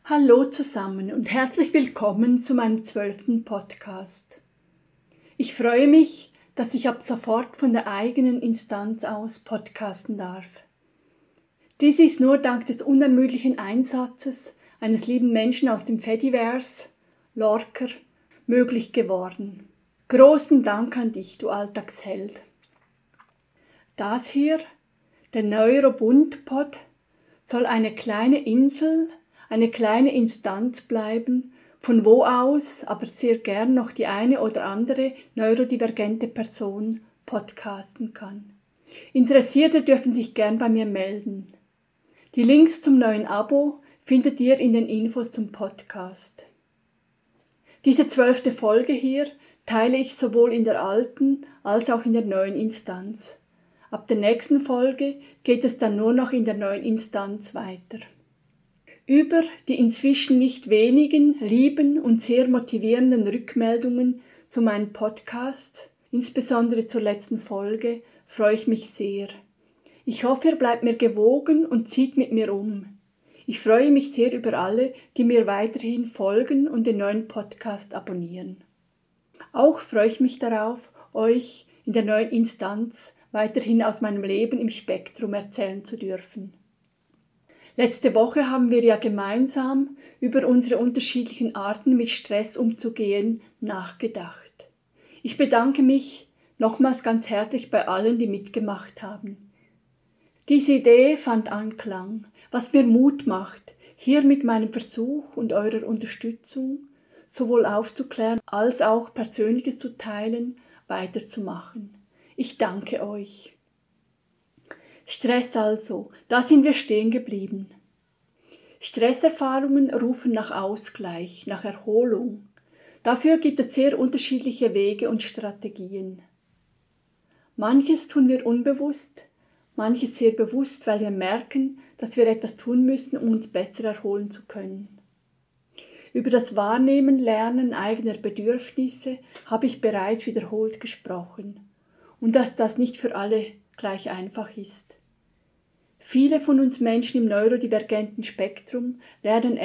Hallo zusammen und herzlich willkommen zu meinem 12. Podcast. Ich freue mich, dass ich ab sofort von der eigenen Instanz aus podcasten darf. Dies ist nur dank des unermüdlichen Einsatzes eines lieben Menschen aus dem Fediverse, Lorca, möglich geworden. Großen Dank an dich, du Alltagsheld. Das hier, der Neurobund-Pod, soll eine kleine Insel, eine kleine Instanz bleiben, von wo aus aber sehr gern noch die eine oder andere neurodivergente Person podcasten kann. Interessierte dürfen sich gern bei mir melden. Die Links zum neuen Abo findet ihr in den Infos zum Podcast. Diese 12. Folge hier teile ich sowohl in der alten als auch in der neuen Instanz. Ab der nächsten Folge geht es dann nur noch in der neuen Instanz weiter. Über die inzwischen nicht wenigen lieben und sehr motivierenden Rückmeldungen zu meinem Podcast, insbesondere zur letzten Folge, freue ich mich sehr. Ich hoffe, ihr bleibt mir gewogen und zieht mit mir um. Ich freue mich sehr über alle, die mir weiterhin folgen und den neuen Podcast abonnieren. Auch freue ich mich darauf, euch in der neuen Instanz weiterhin aus meinem Leben im Spektrum erzählen zu dürfen. Letzte Woche haben wir ja gemeinsam über unsere unterschiedlichen Arten mit Stress umzugehen nachgedacht. Ich bedanke mich nochmals ganz herzlich bei allen, die mitgemacht haben. Diese Idee fand Anklang, was mir Mut macht, hier mit meinem Versuch und eurer Unterstützung sowohl aufzuklären als auch Persönliches zu teilen, weiterzumachen. Ich danke euch. Stress also, da sind wir stehen geblieben. Stresserfahrungen rufen nach Ausgleich, nach Erholung. Dafür gibt es sehr unterschiedliche Wege und Strategien. Manches tun wir unbewusst, manches sehr bewusst, weil wir merken, dass wir etwas tun müssen, um uns besser erholen zu können. Über das Wahrnehmen, Lernen eigener Bedürfnisse habe ich bereits wiederholt gesprochen und dass das nicht für alle gleich einfach ist. Viele von uns Menschen im neurodivergenten Spektrum lernen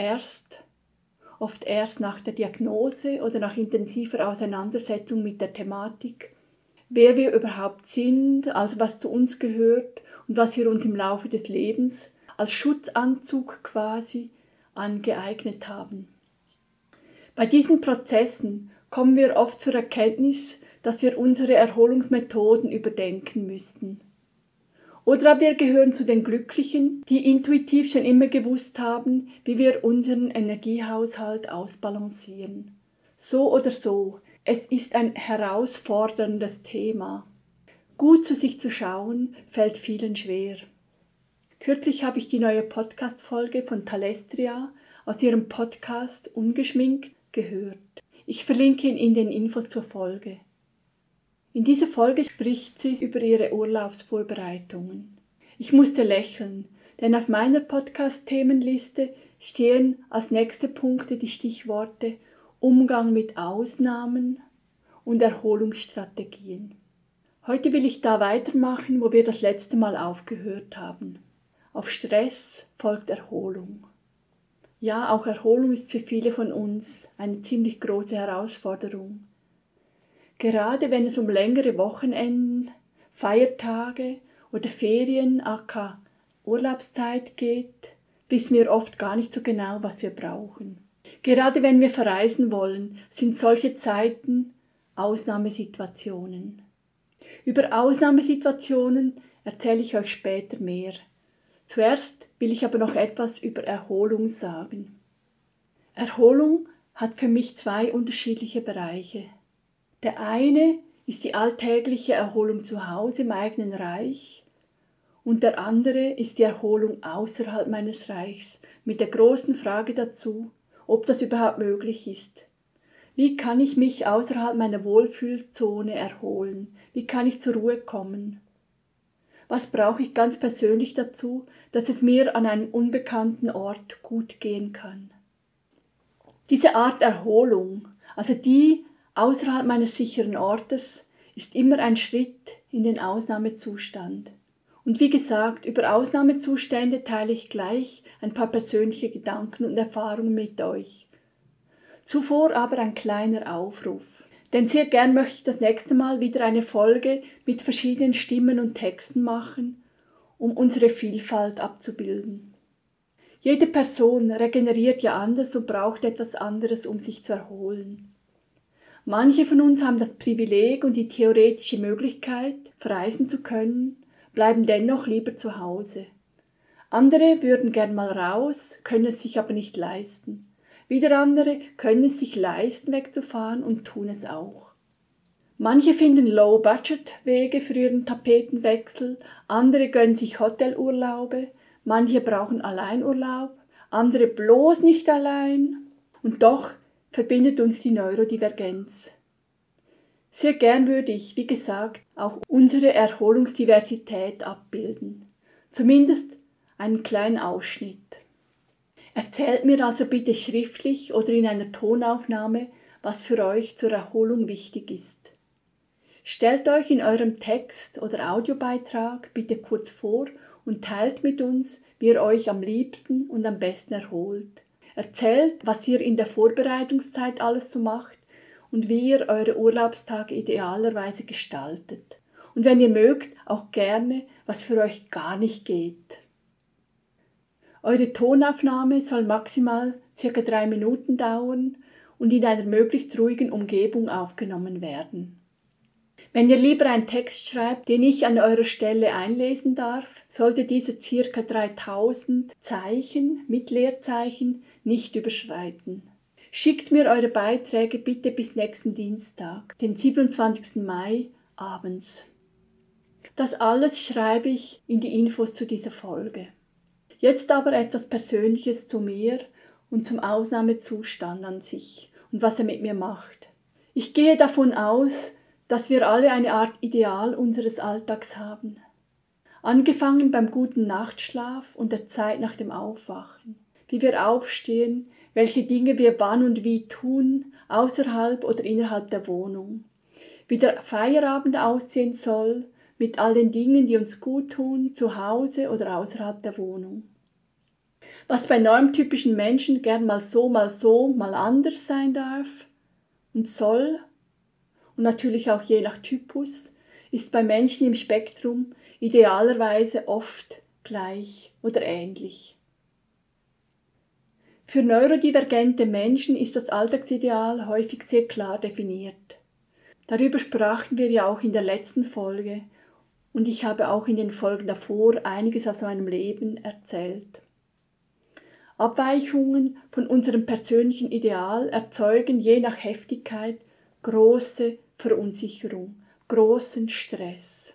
oft erst nach der Diagnose oder nach intensiver Auseinandersetzung mit der Thematik, wer wir überhaupt sind, also was zu uns gehört und was wir uns im Laufe des Lebens als Schutzanzug quasi angeeignet haben. Bei diesen Prozessen kommen wir oft zur Erkenntnis, dass wir unsere Erholungsmethoden überdenken müssen. Oder wir gehören zu den Glücklichen, die intuitiv schon immer gewusst haben, wie wir unseren Energiehaushalt ausbalancieren. So oder so, es ist ein herausforderndes Thema. Gut zu sich zu schauen, fällt vielen schwer. Kürzlich habe ich die neue Podcast-Folge von Talestria aus ihrem Podcast Ungeschminkt gehört. Ich verlinke ihn in den Infos zur Folge. In dieser Folge spricht sie über ihre Urlaubsvorbereitungen. Ich musste lächeln, denn auf meiner Podcast-Themenliste stehen als nächste Punkte die Stichworte Umgang mit Ausnahmen und Erholungsstrategien. Heute will ich da weitermachen, wo wir das letzte Mal aufgehört haben. Auf Stress folgt Erholung. Ja, auch Erholung ist für viele von uns eine ziemlich große Herausforderung. Gerade wenn es um längere Wochenenden, Feiertage oder Ferien, aka Urlaubszeit geht, wissen wir oft gar nicht so genau, was wir brauchen. Gerade wenn wir verreisen wollen, sind solche Zeiten Ausnahmesituationen. Über Ausnahmesituationen erzähle ich euch später mehr. Zuerst will ich aber noch etwas über Erholung sagen. Erholung hat für mich 2 unterschiedliche Bereiche. Der eine ist die alltägliche Erholung zu Hause im eigenen Reich und der andere ist die Erholung außerhalb meines Reichs mit der großen Frage dazu, ob das überhaupt möglich ist. Wie kann ich mich außerhalb meiner Wohlfühlzone erholen? Wie kann ich zur Ruhe kommen? Was brauche ich ganz persönlich dazu, dass es mir an einem unbekannten Ort gut gehen kann? Diese Art Erholung, also die außerhalb meines sicheren Ortes, ist immer ein Schritt in den Ausnahmezustand. Und wie gesagt, über Ausnahmezustände teile ich gleich ein paar persönliche Gedanken und Erfahrungen mit euch. Zuvor aber ein kleiner Aufruf. Denn sehr gern möchte ich das nächste Mal wieder eine Folge mit verschiedenen Stimmen und Texten machen, um unsere Vielfalt abzubilden. Jede Person regeneriert ja anders und braucht etwas anderes, um sich zu erholen. Manche von uns haben das Privileg und die theoretische Möglichkeit, verreisen zu können, bleiben dennoch lieber zu Hause. Andere würden gern mal raus, können es sich aber nicht leisten. Wieder andere können es sich leisten, wegzufahren und tun es auch. Manche finden Low-Budget-Wege für ihren Tapetenwechsel, andere gönnen sich Hotelurlaube, manche brauchen Alleinurlaub, andere bloß nicht allein. Und doch verbindet uns die Neurodivergenz. Sehr gern würde ich, wie gesagt, auch unsere Erholungsdiversität abbilden. Zumindest einen kleinen Ausschnitt. Erzählt mir also bitte schriftlich oder in einer Tonaufnahme, was für euch zur Erholung wichtig ist. Stellt euch in eurem Text oder Audiobeitrag bitte kurz vor und teilt mit uns, wie ihr euch am liebsten und am besten erholt. Erzählt, was ihr in der Vorbereitungszeit alles so macht und wie ihr eure Urlaubstage idealerweise gestaltet. Und wenn ihr mögt, auch gerne, was für euch gar nicht geht. Eure Tonaufnahme soll maximal ca. 3 Minuten dauern und in einer möglichst ruhigen Umgebung aufgenommen werden. Wenn ihr lieber einen Text schreibt, den ich an eurer Stelle einlesen darf, sollte dieser ca. 3000 Zeichen mit Leerzeichen nicht überschreiten. Schickt mir eure Beiträge bitte bis nächsten Dienstag, den 27. Mai, abends. Das alles schreibe ich in die Infos zu dieser Folge. Jetzt aber etwas Persönliches zu mir und zum Ausnahmezustand an sich und was er mit mir macht. Ich gehe davon aus, dass wir alle eine Art Ideal unseres Alltags haben. Angefangen beim guten Nachtschlaf und der Zeit nach dem Aufwachen. Wie wir aufstehen, welche Dinge wir wann und wie tun, außerhalb oder innerhalb der Wohnung. Wie der Feierabend aussehen soll, mit all den Dingen, die uns gut tun, zu Hause oder außerhalb der Wohnung. Was bei normtypischen Menschen gern mal so, mal anders sein darf und soll, und natürlich auch je nach Typus, ist bei Menschen im Spektrum idealerweise oft gleich oder ähnlich. Für neurodivergente Menschen ist das Alltagsideal häufig sehr klar definiert. Darüber sprachen wir ja auch in der letzten Folge und ich habe auch in den Folgen davor einiges aus meinem Leben erzählt. Abweichungen von unserem persönlichen Ideal erzeugen je nach Heftigkeit große Verunsicherung, großen Stress.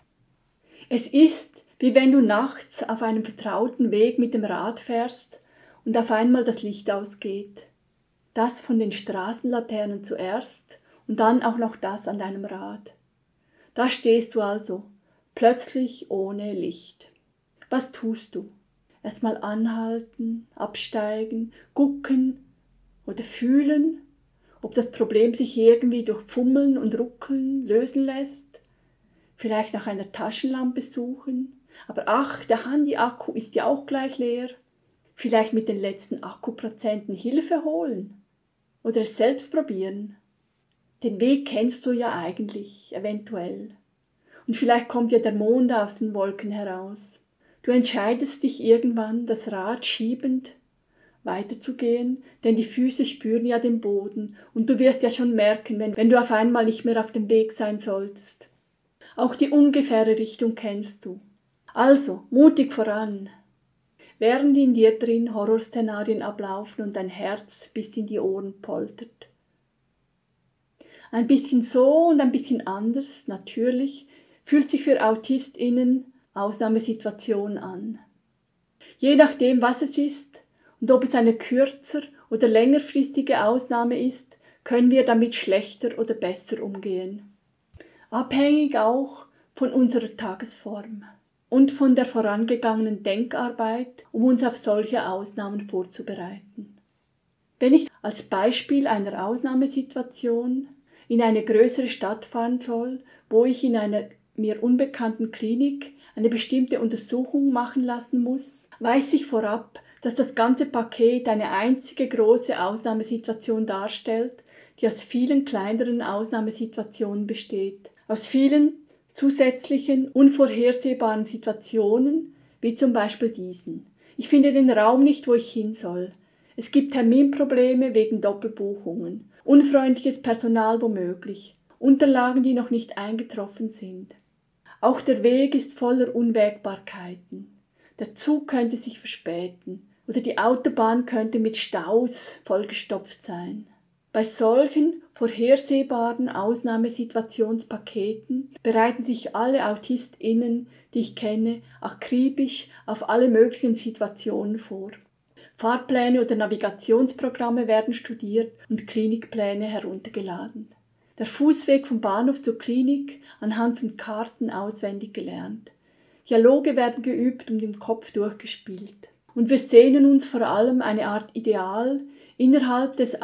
Es ist, wie wenn du nachts auf einem vertrauten Weg mit dem Rad fährst und auf einmal das Licht ausgeht. Das von den Straßenlaternen zuerst und dann auch noch das an deinem Rad. Da stehst du also, plötzlich ohne Licht. Was tust du? Erstmal anhalten, absteigen, gucken oder fühlen, ob das Problem sich irgendwie durch Fummeln und Ruckeln lösen lässt. Vielleicht nach einer Taschenlampe suchen. Aber ach, der Handy-Akku ist ja auch gleich leer. Vielleicht mit den letzten Akkuprozenten Hilfe holen. Oder es selbst probieren. Den Weg kennst du ja eigentlich, eventuell. Und vielleicht kommt ja der Mond aus den Wolken heraus. Du entscheidest dich irgendwann, das Rad schiebend weiterzugehen, denn die Füße spüren ja den Boden und du wirst ja schon merken, wenn du auf einmal nicht mehr auf dem Weg sein solltest. Auch die ungefähre Richtung kennst du. Also, mutig voran. Während in dir drin Horrorszenarien ablaufen und dein Herz bis in die Ohren poltert. Ein bisschen so und ein bisschen anders, natürlich, fühlt sich für AutistInnen Ausnahmesituation an. Je nachdem, was es ist und ob es eine kürzer oder längerfristige Ausnahme ist, können wir damit schlechter oder besser umgehen. Abhängig auch von unserer Tagesform und von der vorangegangenen Denkarbeit, um uns auf solche Ausnahmen vorzubereiten. Wenn ich als Beispiel einer Ausnahmesituation in eine größere Stadt fahren soll, wo ich in einer mir unbekannten Klinik eine bestimmte Untersuchung machen lassen muss, weiß ich vorab, dass das ganze Paket eine einzige große Ausnahmesituation darstellt, die aus vielen kleineren Ausnahmesituationen besteht. Aus vielen zusätzlichen, unvorhersehbaren Situationen, wie zum Beispiel diesen. Ich finde den Raum nicht, wo ich hin soll. Es gibt Terminprobleme wegen Doppelbuchungen, unfreundliches Personal womöglich, Unterlagen, die noch nicht eingetroffen sind. Auch der Weg ist voller Unwägbarkeiten. Der Zug könnte sich verspäten oder die Autobahn könnte mit Staus vollgestopft sein. Bei solchen vorhersehbaren Ausnahmesituationspaketen bereiten sich alle AutistInnen, die ich kenne, akribisch auf alle möglichen Situationen vor. Fahrpläne oder Navigationsprogramme werden studiert und Klinikpläne heruntergeladen. Der Fußweg vom Bahnhof zur Klinik anhand von Karten auswendig gelernt. Dialoge werden geübt und im Kopf durchgespielt. Und wir sehnen uns vor allem eine Art Ideal innerhalb des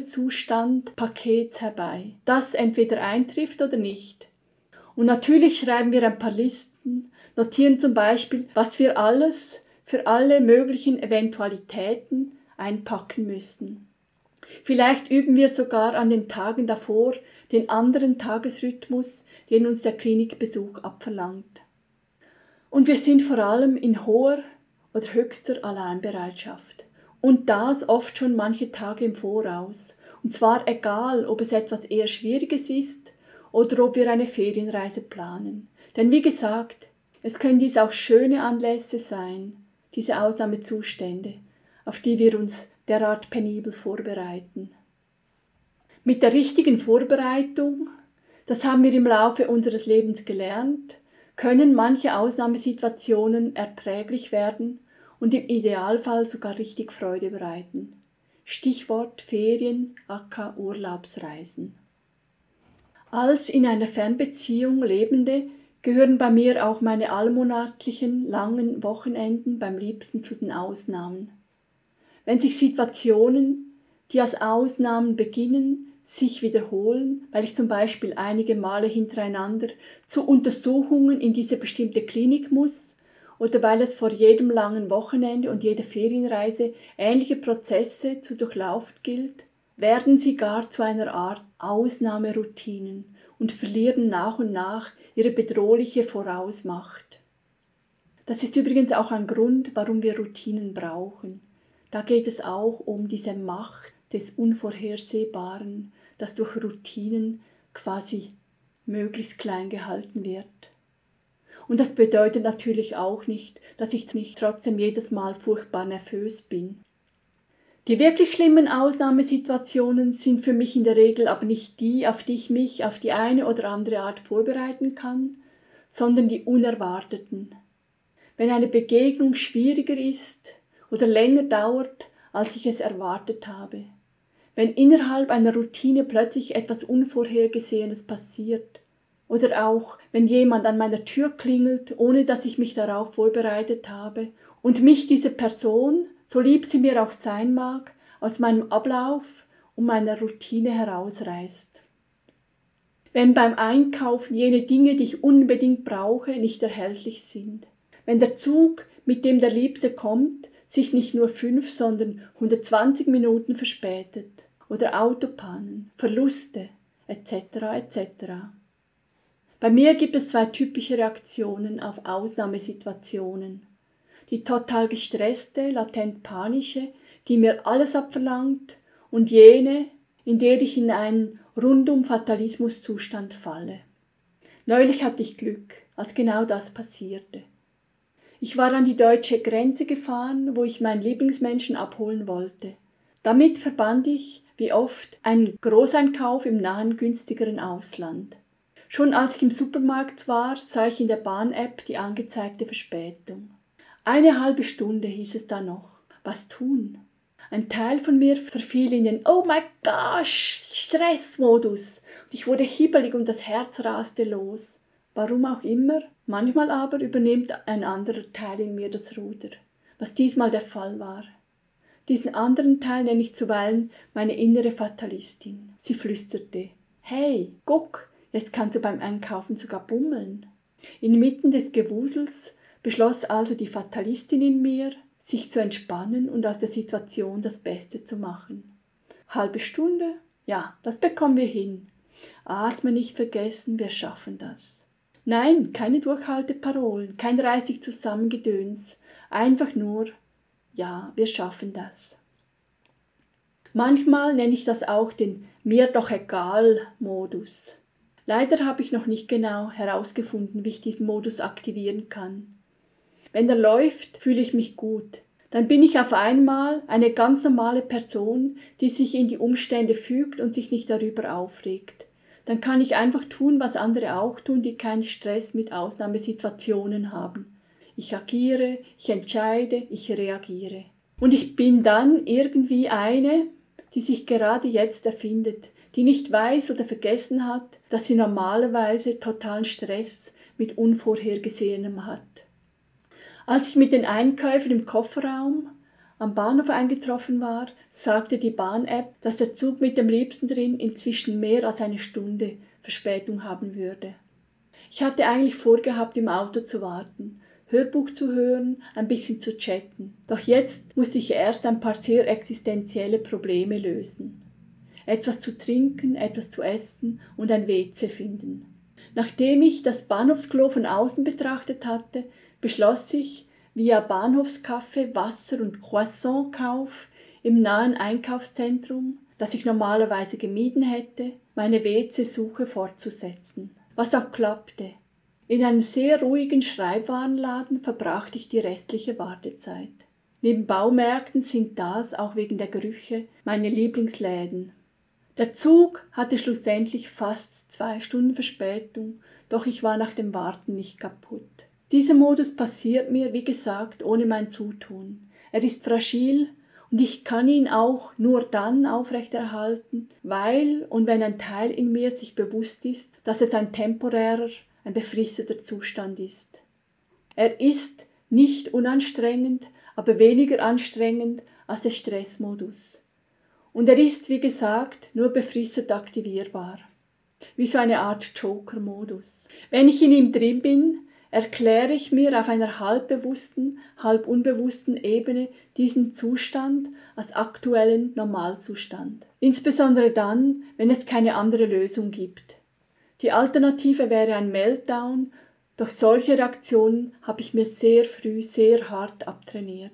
Ausnahmezustand-Pakets herbei, das entweder eintrifft oder nicht. Und natürlich schreiben wir ein paar Listen, notieren zum Beispiel, was wir alles für alle möglichen Eventualitäten einpacken müssen. Vielleicht üben wir sogar an den Tagen davor den anderen Tagesrhythmus, den uns der Klinikbesuch abverlangt. Und wir sind vor allem in hoher oder höchster Alarmbereitschaft. Und das oft schon manche Tage im Voraus. Und zwar egal, ob es etwas eher Schwieriges ist oder ob wir eine Ferienreise planen. Denn wie gesagt, es können dies auch schöne Anlässe sein, diese Ausnahmezustände, auf die wir uns derart penibel vorbereiten. Mit der richtigen Vorbereitung, das haben wir im Laufe unseres Lebens gelernt, können manche Ausnahmesituationen erträglich werden und im Idealfall sogar richtig Freude bereiten. Stichwort Ferien, aka Urlaubsreisen. Als in einer Fernbeziehung Lebende gehören bei mir auch meine allmonatlichen, langen Wochenenden beim liebsten zu den Ausnahmen. Wenn sich Situationen, die als Ausnahmen beginnen, sich wiederholen, weil ich zum Beispiel einige Male hintereinander zu Untersuchungen in diese bestimmte Klinik muss oder weil es vor jedem langen Wochenende und jeder Ferienreise ähnliche Prozesse zu durchlaufen gilt, werden sie gar zu einer Art Ausnahmeroutinen und verlieren nach und nach ihre bedrohliche Vorausmacht. Das ist übrigens auch ein Grund, warum wir Routinen brauchen. Da geht es auch um diese Macht des Unvorhersehbaren, das durch Routinen quasi möglichst klein gehalten wird. Und das bedeutet natürlich auch nicht, dass ich nicht trotzdem jedes Mal furchtbar nervös bin. Die wirklich schlimmen Ausnahmesituationen sind für mich in der Regel aber nicht die, auf die ich mich auf die eine oder andere Art vorbereiten kann, sondern die unerwarteten. Wenn eine Begegnung schwieriger ist oder länger dauert, als ich es erwartet habe. Wenn innerhalb einer Routine plötzlich etwas Unvorhergesehenes passiert. Oder auch, wenn jemand an meiner Tür klingelt, ohne dass ich mich darauf vorbereitet habe und mich diese Person, so lieb sie mir auch sein mag, aus meinem Ablauf und meiner Routine herausreißt. Wenn beim Einkaufen jene Dinge, die ich unbedingt brauche, nicht erhältlich sind. Wenn der Zug, mit dem der Liebste kommt, sich nicht nur 5, sondern 120 Minuten verspätet. Oder Autopannen, Verluste, etc. etc. Bei mir gibt es 2 typische Reaktionen auf Ausnahmesituationen. Die total gestresste, latent panische, die mir alles abverlangt, und jene, in der ich in einen Rundum-Fatalismus-Zustand falle. Neulich hatte ich Glück, als genau das passierte. Ich war an die deutsche Grenze gefahren, wo ich meinen Lieblingsmenschen abholen wollte. Damit verband ich, wie oft, einen Großeinkauf im nahen, günstigeren Ausland. Schon als ich im Supermarkt war, sah ich in der Bahn-App die angezeigte Verspätung. 1,5 Stunde hieß es da noch. Was tun? Ein Teil von mir verfiel in den Oh my gosh, Stressmodus. Und ich wurde hibbelig und das Herz raste los. Warum auch immer, manchmal aber übernimmt ein anderer Teil in mir das Ruder, was diesmal der Fall war. Diesen anderen Teil nenne ich zuweilen meine innere Fatalistin. Sie flüsterte, hey, guck, jetzt kannst du beim Einkaufen sogar bummeln. Inmitten des Gewusels beschloss also die Fatalistin in mir, sich zu entspannen und aus der Situation das Beste zu machen. Halbe Stunde? Ja, das bekommen wir hin. Atmen nicht vergessen, wir schaffen das. Nein, keine Durchhalteparolen, kein reißig zusammengedöns, einfach nur, ja, wir schaffen das. Manchmal nenne ich das auch den mir doch egal Modus. Leider habe ich noch nicht genau herausgefunden, wie ich diesen Modus aktivieren kann. Wenn er läuft, fühle ich mich gut. Dann bin ich auf einmal eine ganz normale Person, die sich in die Umstände fügt und sich nicht darüber aufregt. Dann kann ich einfach tun, was andere auch tun, die keinen Stress mit Ausnahmesituationen haben. Ich agiere, ich entscheide, ich reagiere. Und ich bin dann irgendwie eine, die sich gerade jetzt erfindet, die nicht weiß oder vergessen hat, dass sie normalerweise totalen Stress mit Unvorhergesehenem hat. Als ich mit den Einkäufen im Kofferraum am Bahnhof eingetroffen war, sagte die Bahn-App, dass der Zug mit dem Liebsten drin inzwischen mehr als eine Stunde Verspätung haben würde. Ich hatte eigentlich vorgehabt, im Auto zu warten, Hörbuch zu hören, ein bisschen zu chatten. Doch jetzt musste ich erst ein paar sehr existenzielle Probleme lösen. Etwas zu trinken, etwas zu essen und ein WC finden. Nachdem ich das Bahnhofsklo von außen betrachtet hatte, beschloss ich, via Bahnhofskaffee, Wasser und Croissantkauf im nahen Einkaufszentrum, das ich normalerweise gemieden hätte, meine WC-Suche fortzusetzen. Was auch klappte. In einem sehr ruhigen Schreibwarenladen verbrachte ich die restliche Wartezeit. Neben Baumärkten sind das, auch wegen der Gerüche, meine Lieblingsläden. Der Zug hatte schlussendlich fast 2 Stunden Verspätung, doch ich war nach dem Warten nicht kaputt. Dieser Modus passiert mir, wie gesagt, ohne mein Zutun. Er ist fragil und ich kann ihn auch nur dann aufrechterhalten, weil und wenn ein Teil in mir sich bewusst ist, dass es ein temporärer, ein befristeter Zustand ist. Er ist nicht unanstrengend, aber weniger anstrengend als der Stressmodus. Und er ist, wie gesagt, nur befristet aktivierbar. Wie so eine Art Joker-Modus. Wenn ich in ihm drin bin, erkläre ich mir auf einer halb bewussten, halb unbewussten Ebene diesen Zustand als aktuellen Normalzustand. Insbesondere dann, wenn es keine andere Lösung gibt. Die Alternative wäre ein Meltdown, doch solche Reaktionen habe ich mir sehr früh sehr hart abtrainiert.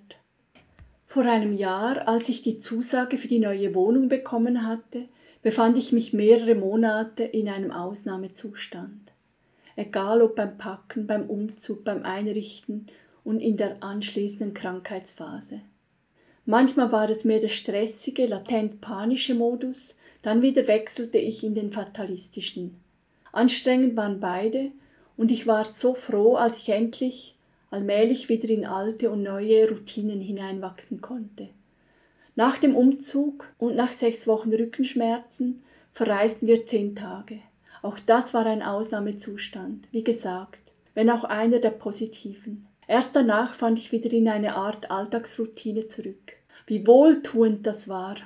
Vor einem Jahr, als ich die Zusage für die neue Wohnung bekommen hatte, befand ich mich mehrere Monate in einem Ausnahmezustand. Egal ob beim Packen, beim Umzug, beim Einrichten und in der anschließenden Krankheitsphase. Manchmal war es mehr der stressige, latent panische Modus, dann wieder wechselte ich in den fatalistischen. Anstrengend waren beide und ich war so froh, als ich endlich allmählich wieder in alte und neue Routinen hineinwachsen konnte. Nach dem Umzug und nach 6 Wochen Rückenschmerzen verreisten wir 10 Tage. Auch das war ein Ausnahmezustand, wie gesagt, wenn auch einer der positiven. Erst danach fand ich wieder in eine Art Alltagsroutine zurück. Wie wohltuend das war.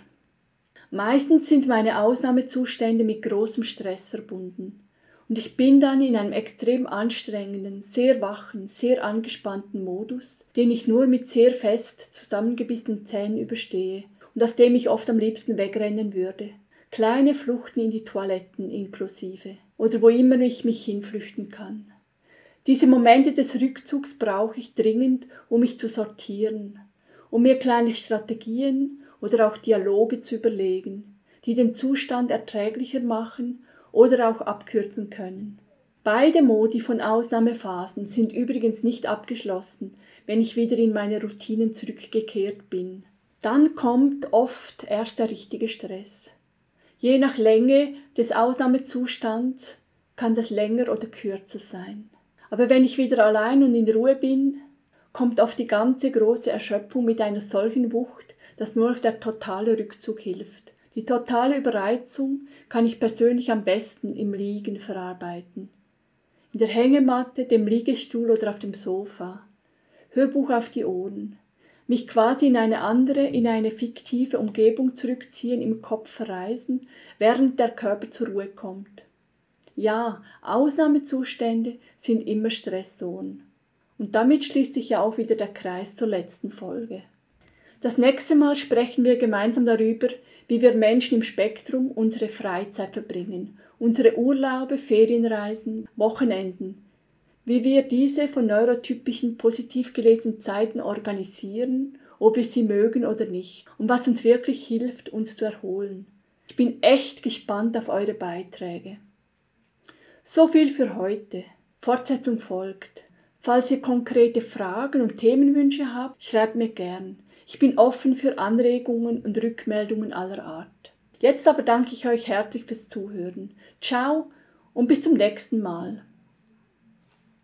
Meistens sind meine Ausnahmezustände mit großem Stress verbunden. Und ich bin dann in einem extrem anstrengenden, sehr wachen, sehr angespannten Modus, den ich nur mit sehr fest zusammengebissenen Zähnen überstehe und aus dem ich oft am liebsten wegrennen würde. Kleine Fluchten in die Toiletten inklusive oder wo immer ich mich hinflüchten kann. Diese Momente des Rückzugs brauche ich dringend, um mich zu sortieren, um mir kleine Strategien oder auch Dialoge zu überlegen, die den Zustand erträglicher machen oder auch abkürzen können. Beide Modi von Ausnahmephasen sind übrigens nicht abgeschlossen, wenn ich wieder in meine Routinen zurückgekehrt bin. Dann kommt oft erst der richtige Stress. Je nach Länge des Ausnahmezustands kann das länger oder kürzer sein. Aber wenn ich wieder allein und in Ruhe bin, kommt oft die ganze große Erschöpfung mit einer solchen Wucht, dass nur noch der totale Rückzug hilft. Die totale Überreizung kann ich persönlich am besten im Liegen verarbeiten. In der Hängematte, dem Liegestuhl oder auf dem Sofa. Hörbuch auf die Ohren. Mich quasi in eine andere, in eine fiktive Umgebung zurückziehen, im Kopf verreisen, während der Körper zur Ruhe kommt. Ja, Ausnahmezustände sind immer Stressoren. Und damit schließt sich ja auch wieder der Kreis zur letzten Folge. Das nächste Mal sprechen wir gemeinsam darüber, wie wir Menschen im Spektrum unsere Freizeit verbringen, unsere Urlaube, Ferienreisen, Wochenenden, wie wir diese von neurotypischen positiv gelesenen Zeiten organisieren, ob wir sie mögen oder nicht und was uns wirklich hilft, uns zu erholen. Ich bin echt gespannt auf eure Beiträge. So viel für heute. Fortsetzung folgt. Falls ihr konkrete Fragen und Themenwünsche habt, schreibt mir gern. Ich bin offen für Anregungen und Rückmeldungen aller Art. Jetzt aber danke ich euch herzlich fürs Zuhören. Ciao und bis zum nächsten Mal.